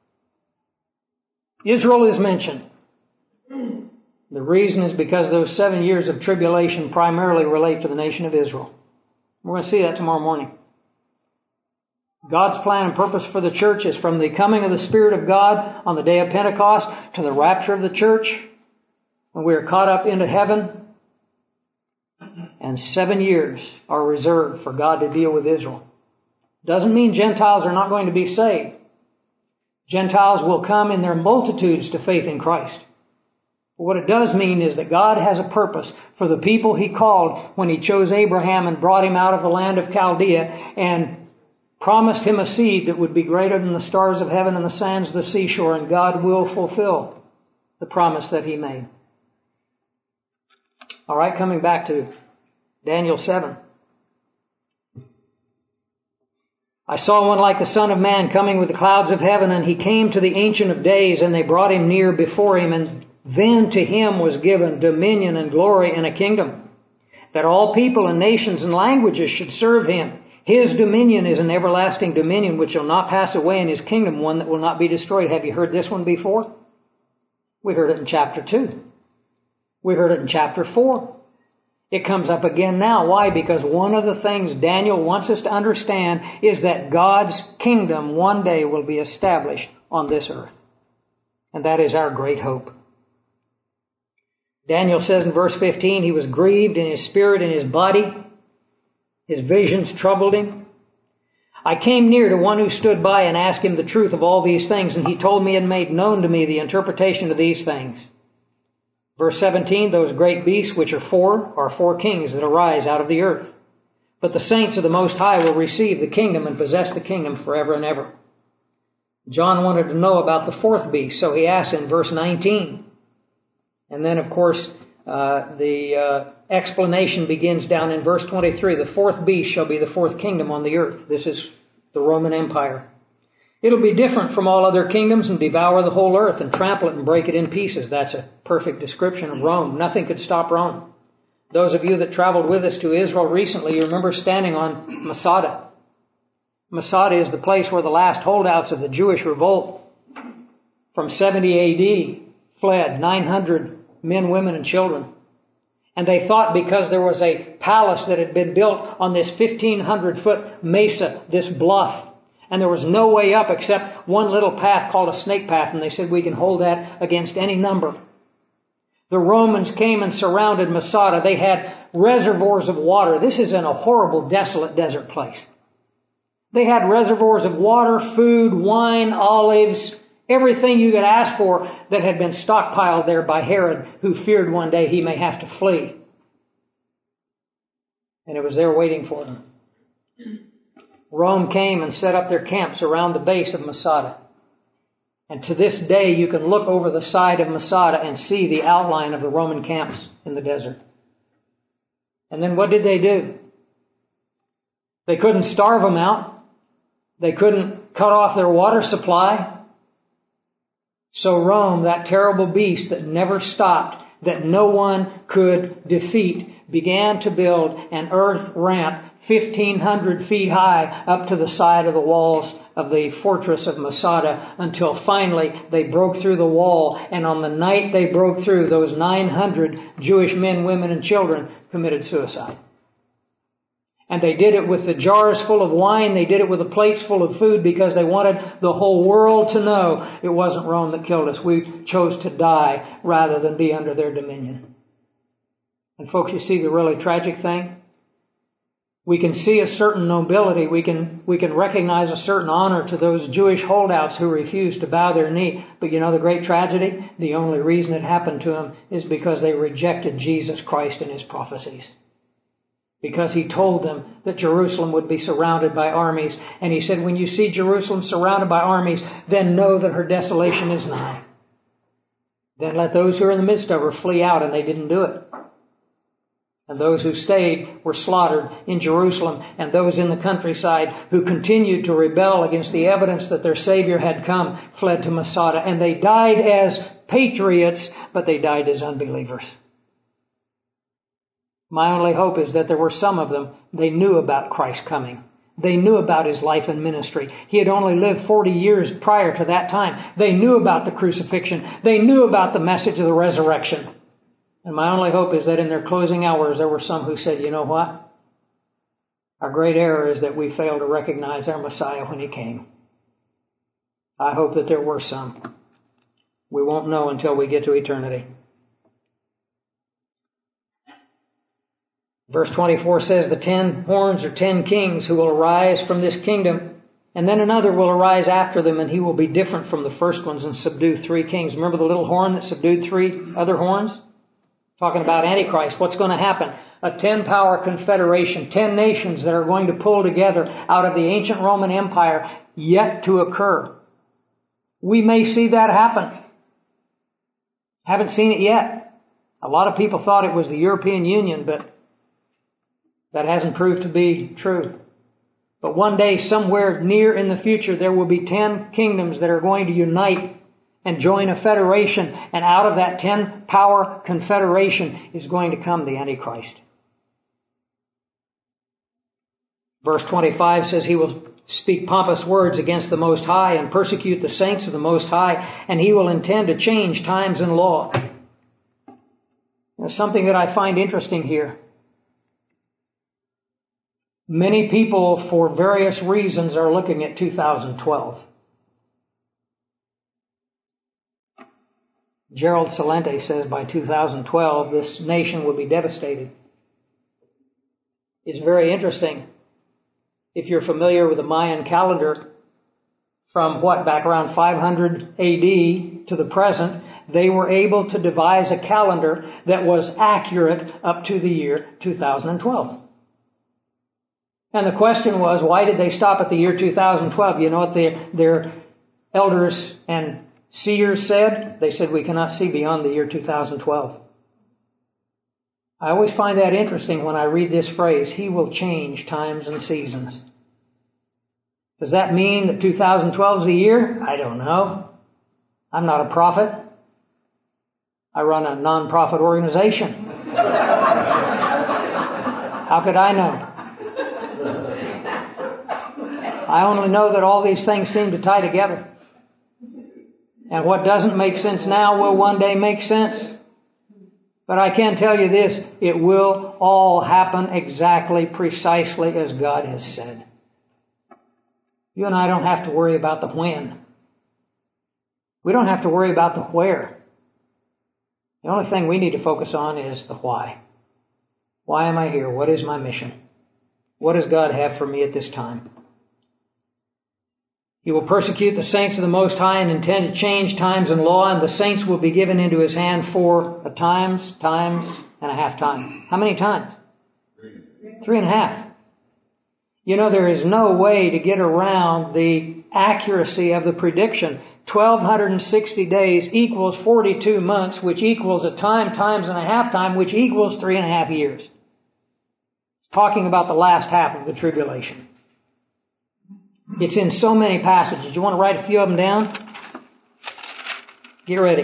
Speaker 1: Israel is mentioned. The reason is because those 7 years of tribulation primarily relate to the nation of Israel. We're going to see that tomorrow morning. God's plan and purpose for the church is from the coming of the Spirit of God on the day of Pentecost to the rapture of the church, when we are caught up into heaven, and 7 years are reserved for God to deal with Israel. Doesn't mean Gentiles are not going to be saved. Gentiles will come in their multitudes to faith in Christ. But what it does mean is that God has a purpose for the people He called when He chose Abraham and brought him out of the land of Chaldea and promised him a seed that would be greater than the stars of heaven and the sands of the seashore, and God will fulfill the promise that He made. All right, coming back to Daniel 7. I saw one like the Son of Man coming with the clouds of heaven, and He came to the Ancient of Days, and they brought Him near before Him, and then to Him was given dominion and glory and a kingdom, that all people and nations and languages should serve Him. His dominion is an everlasting dominion which shall not pass away, and His kingdom one that will not be destroyed. Have you heard this one before? We heard it in chapter 2. We heard it in chapter 4. It comes up again now. Why? Because one of the things Daniel wants us to understand is that God's kingdom one day will be established on this earth. And that is our great hope. Daniel says in verse 15, he was grieved in his spirit and his body. His visions troubled him. I came near to one who stood by and asked him the truth of all these things, and he told me and made known to me the interpretation of these things. Verse 17, those great beasts which are four kings that arise out of the earth. But the saints of the Most High will receive the kingdom and possess the kingdom forever and ever. John wanted to know about the fourth beast, so he asked in verse 19. And then, of course, the explanation begins down in verse 23. The fourth beast shall be the fourth kingdom on the earth. This is the Roman Empire. It'll be different from all other kingdoms and devour the whole earth and trample it and break it in pieces. That's a perfect description of Rome. Nothing could stop Rome. Those of you that traveled with us to Israel recently, you remember standing on Masada. Masada is the place where the last holdouts of the Jewish revolt from 70 A.D. fled, 900 men, women, and children. And they thought because there was a palace that had been built on this 1,500-foot mesa, this bluff, and there was no way up except one little path called a snake path, and they said we can hold that against any number. The Romans came and surrounded Masada. They had reservoirs of water. This is in a horrible, desolate desert place. They had reservoirs of water, food, wine, olives, everything you could ask for that had been stockpiled there by Herod, who feared one day he may have to flee. And it was there waiting for them. Rome came and set up their camps around the base of Masada. And to this day you can look over the side of Masada and see the outline of the Roman camps in the desert. And then what did they do? They couldn't starve them out. They couldn't cut off their water supply. So Rome, that terrible beast that never stopped, that no one could defeat, began to build an earth ramp 1,500 feet high up to the side of the walls of the fortress of Masada until finally they broke through the wall. And on the night they broke through, those 900 Jewish men, women, and children committed suicide. And they did it with the jars full of wine. They did it with the plates full of food because they wanted the whole world to know it wasn't Rome that killed us. We chose to die rather than be under their dominion. And folks, you see the really tragic thing? We can see a certain nobility. We can recognize a certain honor to those Jewish holdouts who refused to bow their knee. But you know the great tragedy? The only reason it happened to them is because they rejected Jesus Christ and His prophecies. Because He told them that Jerusalem would be surrounded by armies. And He said, when you see Jerusalem surrounded by armies, then know that her desolation is nigh. Then let those who are in the midst of her flee out, and they didn't do it. And those who stayed were slaughtered in Jerusalem, and those in the countryside who continued to rebel against the evidence that their Savior had come fled to Masada. And they died as patriots, but they died as unbelievers. My only hope is that there were some of them, they knew about Christ coming. They knew about His life and ministry. He had only lived 40 years prior to that time. They knew about the crucifixion. They knew about the message of the resurrection. And my only hope is that in their closing hours, there were some who said, you know what? Our great error is that we failed to recognize our Messiah when He came. I hope that there were some. We won't know until we get to eternity. Verse 24 says the 10 horns are 10 kings who will arise from this kingdom, and then another will arise after them, and he will be different from the first ones and subdue 3 kings. Remember the little horn that subdued 3 other horns? Talking about Antichrist. What's going to happen? A 10-power confederation, 10 nations that are going to pull together out of the ancient Roman Empire, yet to occur. We may see that happen. Haven't seen it yet. A lot of people thought it was the European Union, but that hasn't proved to be true. But one day, somewhere near in the future, there will be 10 kingdoms that are going to unite and join a federation. And out of that 10-power confederation is going to come the Antichrist. Verse 25 says he will speak pompous words against the Most High and persecute the saints of the Most High, and he will intend to change times and law. There's something that I find interesting here. Many people, for various reasons, are looking at 2012. Gerald Celente says by 2012, this nation will be devastated. It's very interesting. If you're familiar with the Mayan calendar, from back around 500 AD to the present, they were able to devise a calendar that was accurate up to the year 2012. And the question was, why did they stop at the year 2012? You know what their elders and seers said? They said, we cannot see beyond the year 2012. I always find that interesting when I read this phrase, He will change times and seasons. Does that mean that 2012 is the year? I don't know. I'm not a prophet. I run a non-profit organization. How could I know? I only know that all these things seem to tie together. And what doesn't make sense now will one day make sense. But I can tell you this, it will all happen exactly, precisely as God has said. You and I don't have to worry about the when. We don't have to worry about the where. The only thing we need to focus on is the why. Why am I here? What is my mission? What does God have for me at this time? He will persecute the saints of the Most High and intend to change times and law, and the saints will be given into His hand for a times, and a half time. How many times? 3.5. You know, there is no way to get around the accuracy of the prediction. 1,260 days equals 42 months, which equals a time times and a half time, which equals 3.5 years. It's talking about the last half of the tribulation. It's in so many passages. You want to write a few of them down? Get ready.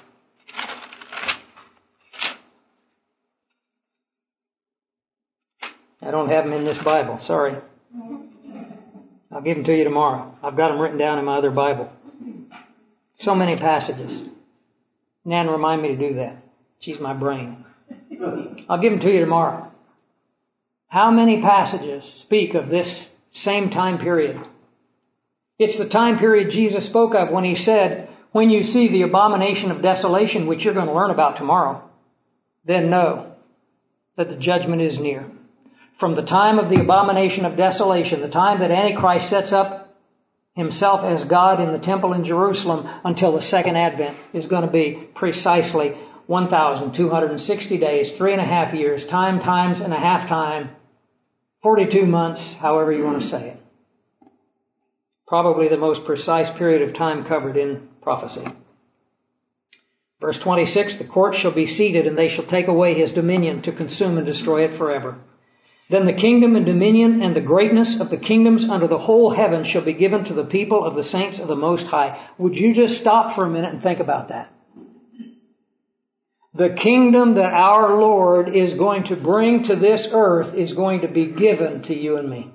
Speaker 1: I don't have them in this Bible. Sorry. I'll give them to you tomorrow. I've got them written down in my other Bible. So many passages. Nan, remind me to do that. She's my brain. I'll give them to you tomorrow. How many passages speak of this same time period? It's the time period Jesus spoke of when He said, when you see the abomination of desolation, which you're going to learn about tomorrow, then know that the judgment is near. From the time of the abomination of desolation, the time that Antichrist sets up himself as God in the temple in Jerusalem until the second advent is going to be precisely 1,260 days, 3.5 years, times and a half time, 42 months, however you want to say it. Probably the most precise period of time covered in prophecy. Verse 26, the court shall be seated, and they shall take away His dominion to consume and destroy it forever. Then the kingdom and dominion and the greatness of the kingdoms under the whole heaven shall be given to the people of the saints of the Most High. Would you just stop for a minute and think about that? The kingdom that our Lord is going to bring to this earth is going to be given to you and me.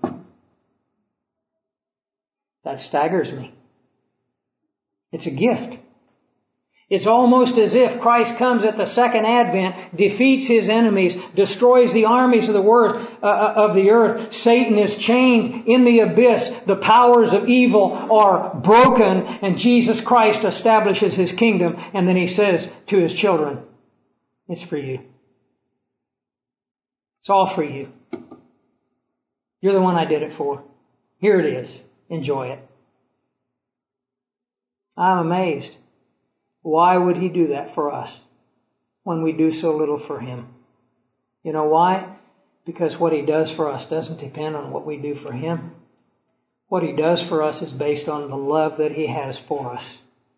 Speaker 1: That staggers me. It's a gift. It's almost as if Christ comes at the second advent, defeats His enemies, destroys the armies of the earth. Satan is chained in the abyss. The powers of evil are broken, and Jesus Christ establishes His kingdom. And then He says to His children, it's for you. It's all for you. You're the one I did it for. Here it is. Enjoy it. I'm amazed. Why would He do that for us when we do so little for Him? You know why? Because what He does for us doesn't depend on what we do for Him. What He does for us is based on the love that He has for us.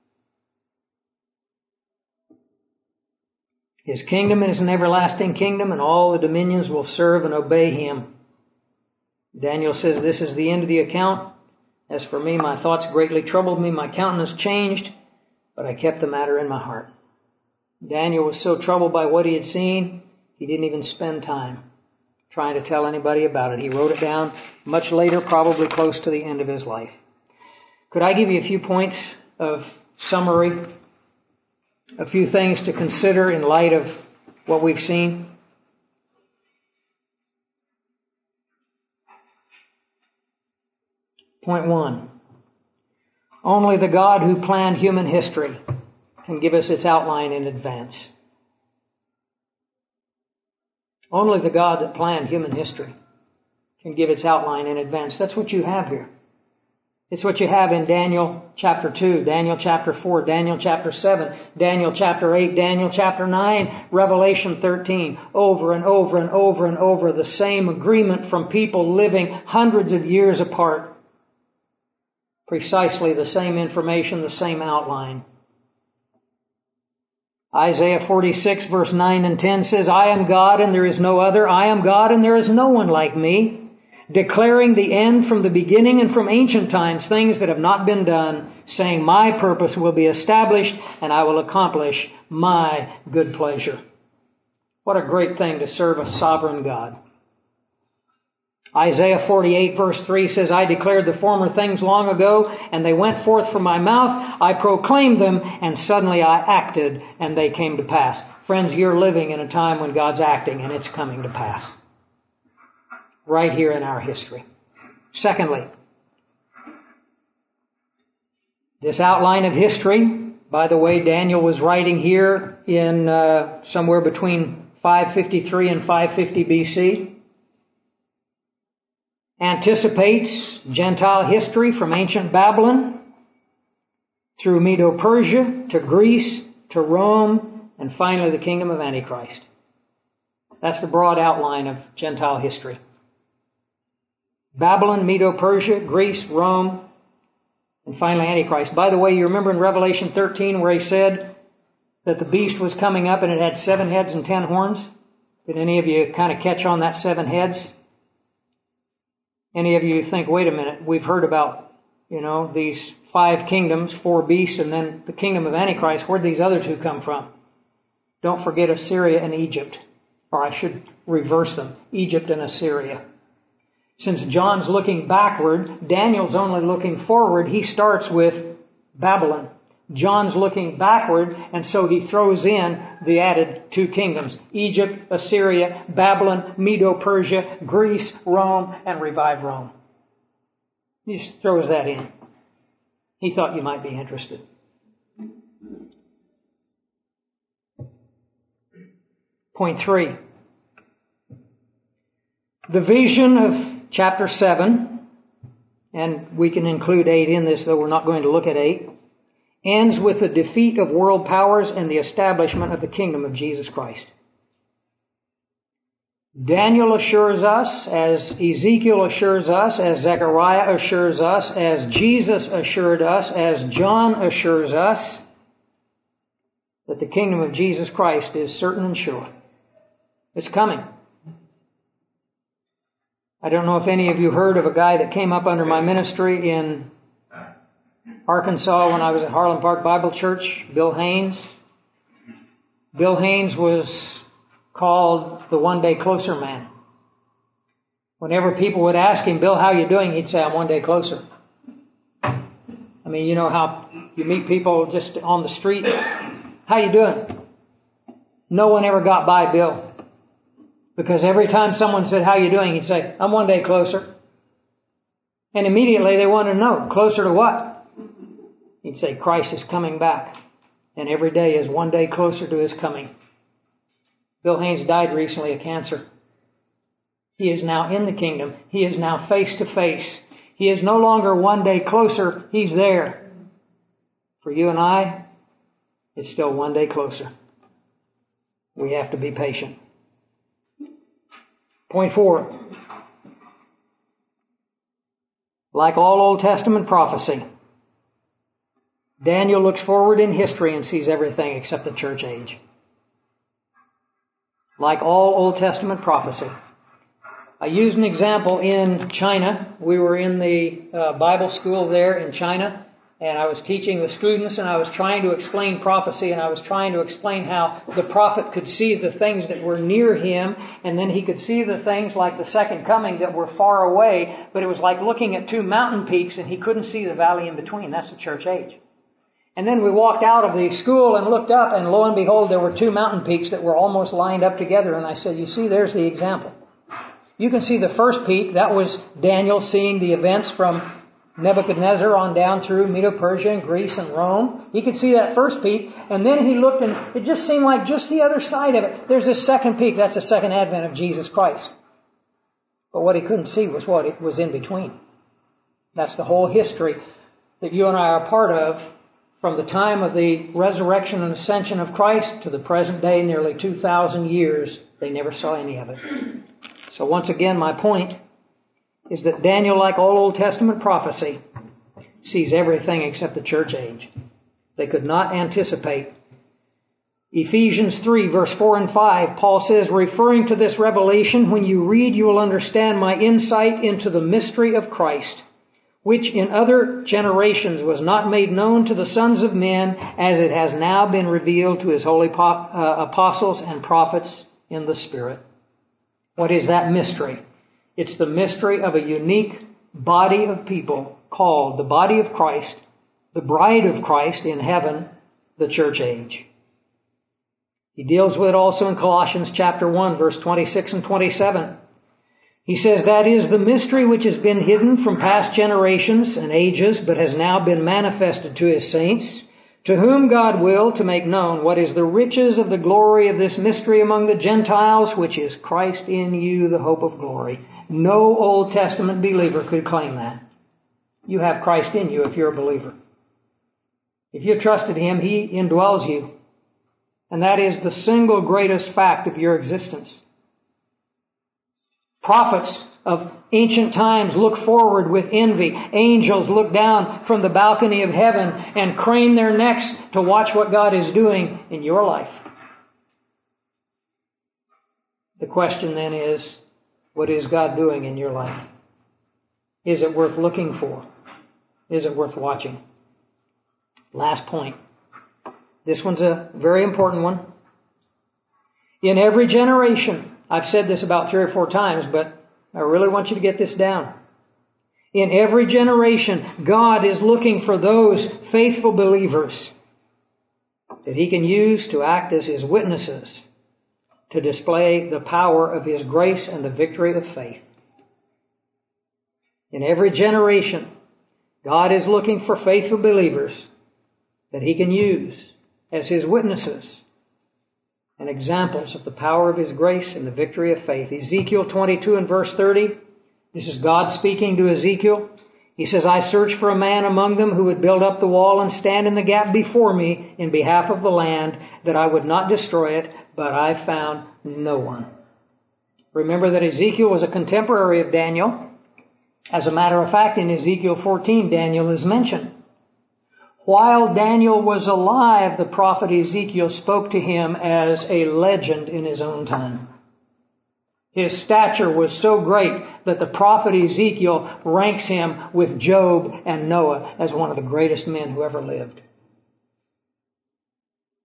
Speaker 1: His kingdom is an everlasting kingdom, and all the dominions will serve and obey Him. Daniel says, this is the end of the account. As for me, my thoughts greatly troubled me. My countenance changed, but I kept the matter in my heart. Daniel was so troubled by what he had seen, he didn't even spend time trying to tell anybody about it. He wrote it down much later, probably close to the end of his life. Could I give you a few points of summary? A few things to consider in light of what we've seen? Point 1. Only the God who planned human history can give us its outline in advance. Only the God that planned human history can give its outline in advance. That's what you have here. It's what you have in Daniel chapter 2, Daniel chapter 4, Daniel chapter 7, Daniel chapter 8, Daniel chapter 9, Revelation 13. Over and over and over and over, the same agreement from people living hundreds of years apart. Precisely the same information, the same outline. Isaiah 46 verse 9 and 10 says, I am God and there is no other. I am God and there is no one like me. Declaring the end from the beginning and from ancient times, things that have not been done, saying, my purpose will be established and I will accomplish my good pleasure. What a great thing to serve a sovereign God. Isaiah 48 verse 3 says, I declared the former things long ago, and they went forth from my mouth. I proclaimed them, and suddenly I acted, and they came to pass. Friends, you're living in a time when God's acting, and it's coming to pass. Right here in our history. Secondly, this outline of history, by the way, Daniel was writing here in somewhere between 553 and 550 BC. Anticipates Gentile history from ancient Babylon through Medo-Persia to Greece to Rome and finally the kingdom of Antichrist. That's the broad outline of Gentile history. Babylon, Medo-Persia, Greece, Rome, and finally Antichrist. By the way, you remember in Revelation 13 where he said that the beast was coming up and it had 7 heads and 10 horns? Did any of you kind of catch on that 7 heads? Any of you think, wait a minute, we've heard about, these 5 kingdoms, 4 beasts, and then the kingdom of Antichrist. Where'd these other 2 come from? Don't forget Assyria and Egypt. Or I should reverse them. Egypt and Assyria. Since John's looking backward, Daniel's only looking forward. He starts with Babylon. John's looking backward, and so he throws in the added 2 kingdoms. Egypt, Assyria, Babylon, Medo-Persia, Greece, Rome, and revived Rome. He just throws that in. He thought you might be interested. Point 3. The vision of chapter 7, and we can include 8 in this, though we're not going to look at 8, ends with the defeat of world powers and the establishment of the kingdom of Jesus Christ. Daniel assures us, as Ezekiel assures us, as Zechariah assures us, as Jesus assured us, as John assures us, that the kingdom of Jesus Christ is certain and sure. It's coming. I don't know if any of you heard of a guy that came up under my ministry in Arkansas when I was at Harlan Park Bible Church, Bill Haynes. Bill Haynes was called the one day closer man. Whenever people would ask him, Bill, how you doing? He'd say, I'm one day closer. I mean, you know how you meet people just on the street. How you doing? No one ever got by Bill. Because every time someone said, how you doing? He'd say, I'm one day closer. And immediately they wanted to know, closer to what? He'd say, Christ is coming back. And every day is one day closer to His coming. Bill Haynes died recently of cancer. He is now in the kingdom. He is now face to face. He is no longer one day closer. He's there. For you and I, it's still one day closer. We have to be patient. Point 4. Like all Old Testament prophecy, Daniel looks forward in history and sees everything except the church age. Like all Old Testament prophecy. I used an example in China. We were in the Bible school there in China, and I was teaching the students, and I was trying to explain prophecy, and I was trying to explain how the prophet could see the things that were near him, and then he could see the things like the second coming that were far away, but it was like looking at two mountain peaks, and he couldn't see the valley in between. That's the church age. And then we walked out of the school and looked up, and lo and behold, there were two mountain peaks that were almost lined up together, and I said, you see, there's the example. You can see the first peak. That was Daniel seeing the events from Nebuchadnezzar on down through Medo-Persia and Greece and Rome. He could see that first peak. And then he looked and it just seemed like just the other side of it. There's this second peak. That's the second advent of Jesus Christ. But what he couldn't see was what it was in between. That's the whole history that you and I are a part of from the time of the resurrection and ascension of Christ to the present day, nearly 2,000 years. They never saw any of it. So once again, my point is that Daniel, like all Old Testament prophecy, sees everything except the church age. They could not anticipate. Ephesians 3, verse 4 and 5, Paul says, referring to this revelation, when you read, you will understand my insight into the mystery of Christ, which in other generations was not made known to the sons of men, as it has now been revealed to His holy apostles and prophets in the Spirit. What is that mystery? It's the mystery of a unique body of people called the body of Christ, the bride of Christ in heaven, the church age. He deals with it also in Colossians chapter 1, verse 26 and 27. He says, that is the mystery which has been hidden from past generations and ages, but has now been manifested to His saints, to whom God will to make known what is the riches of the glory of this mystery among the Gentiles, which is Christ in you, the hope of glory. No Old Testament believer could claim that. You have Christ in you if you're a believer. If you trusted Him, He indwells you. And that is the single greatest fact of your existence. Prophets of ancient times look forward with envy. Angels look down from the balcony of heaven and crane their necks to watch what God is doing in your life. The question then is, what is God doing in your life? Is it worth looking for? Is it worth watching? Last point. This one's a very important one. In every generation, I've said this about 3 or 4 times, but I really want you to get this down. In every generation, God is looking for those faithful believers that He can use to act as His witnesses, to display the power of His grace and the victory of faith. In every generation, God is looking for faithful believers that He can use as His witnesses and examples of the power of His grace and the victory of faith. Ezekiel 22 and verse 30. This is God speaking to Ezekiel. He says, I searched for a man among them who would build up the wall and stand in the gap before me in behalf of the land, that I would not destroy it, but I found no one. Remember that Ezekiel was a contemporary of Daniel. As a matter of fact, in Ezekiel 14, Daniel is mentioned. While Daniel was alive, the prophet Ezekiel spoke to him as a legend in his own time. His stature was so great that the prophet Ezekiel ranks him with Job and Noah as one of the greatest men who ever lived.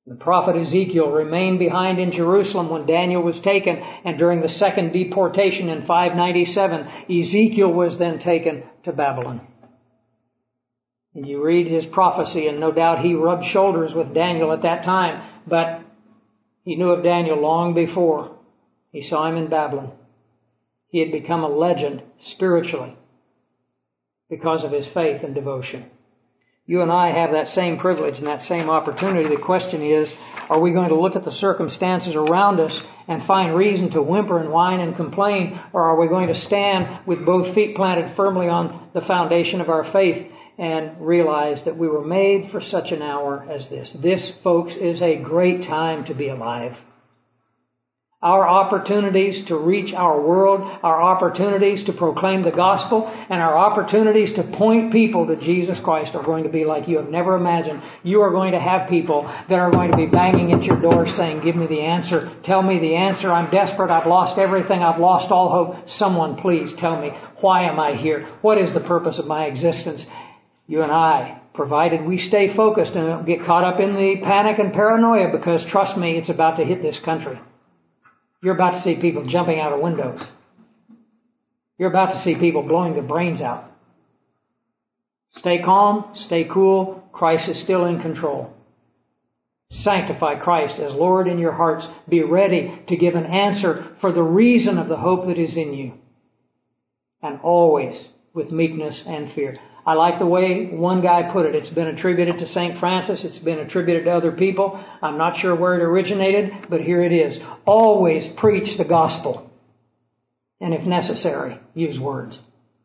Speaker 1: The prophet Ezekiel remained behind in Jerusalem when Daniel was taken, and during the second deportation in 597, Ezekiel was then taken to Babylon. And you read his prophecy, and no doubt he rubbed shoulders with Daniel at that time, but he knew of Daniel long before. He saw him in Babylon. He had become a legend spiritually because of his faith and devotion. You and I have that same privilege and that same opportunity. The question is, are we going to look at the circumstances around us and find reason to whimper and whine and complain, or are we going to stand with both feet planted firmly on the foundation of our faith and realize that we were made for such an hour as this? This, folks, is a great time to be alive. Our opportunities to reach our world, our opportunities to proclaim the gospel, and our opportunities to point people to Jesus Christ are going to be like you have never imagined. You are going to have people that are going to be banging at your door saying, give me the answer, tell me the answer, I'm desperate, I've lost everything, I've lost all hope. Someone please tell me, why am I here? What is the purpose of my existence? You and I, provided we stay focused and don't get caught up in the panic and paranoia, because trust me, it's about to hit this country. You're about to see people jumping out of windows. You're about to see people blowing their brains out. Stay calm, stay cool. Christ is still in control. Sanctify Christ as Lord in your hearts. Be ready to give an answer for the reason of the hope that is in you. And always with meekness and fear. I like the way one guy put it. It's been attributed to St. Francis. It's been attributed to other people. I'm not sure where it originated, but here it is. Always preach the gospel. And if necessary, use words.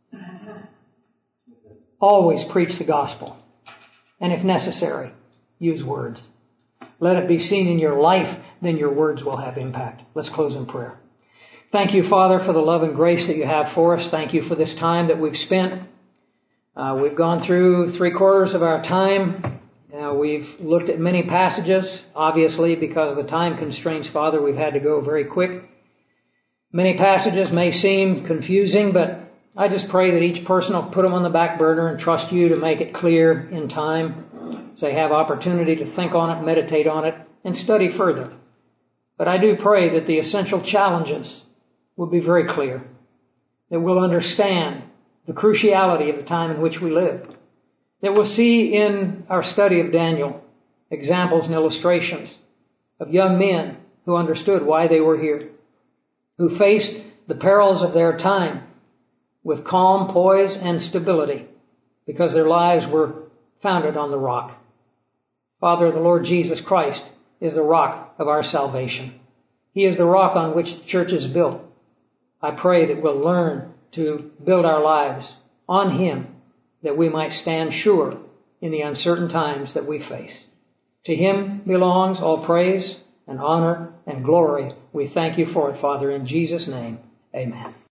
Speaker 1: Always preach the gospel. And if necessary, use words. Let it be seen in your life, then your words will have impact. Let's close in prayer. Thank you, Father, for the love and grace that you have for us. Thank you for this time that we've spent. We've gone through 3/4 of our time. We've looked at many passages. Obviously, because of the time constraints, Father, we've had to go very quick. Many passages may seem confusing, but I just pray that each person will put them on the back burner and trust you to make it clear in time, so they have opportunity to think on it, meditate on it, and study further. But I do pray that the essential challenges will be very clear, that we'll understand the cruciality of the time in which we live. That we'll see in our study of Daniel examples and illustrations of young men who understood why they were here, who faced the perils of their time with calm, poise, and stability, because their lives were founded on the rock. Father, the Lord Jesus Christ is the rock of our salvation. He is the rock on which the church is built. I pray that we'll learn to build our lives on Him, that we might stand sure in the uncertain times that we face. To Him belongs all praise and honor and glory. We thank you for it, Father, in Jesus' name. Amen.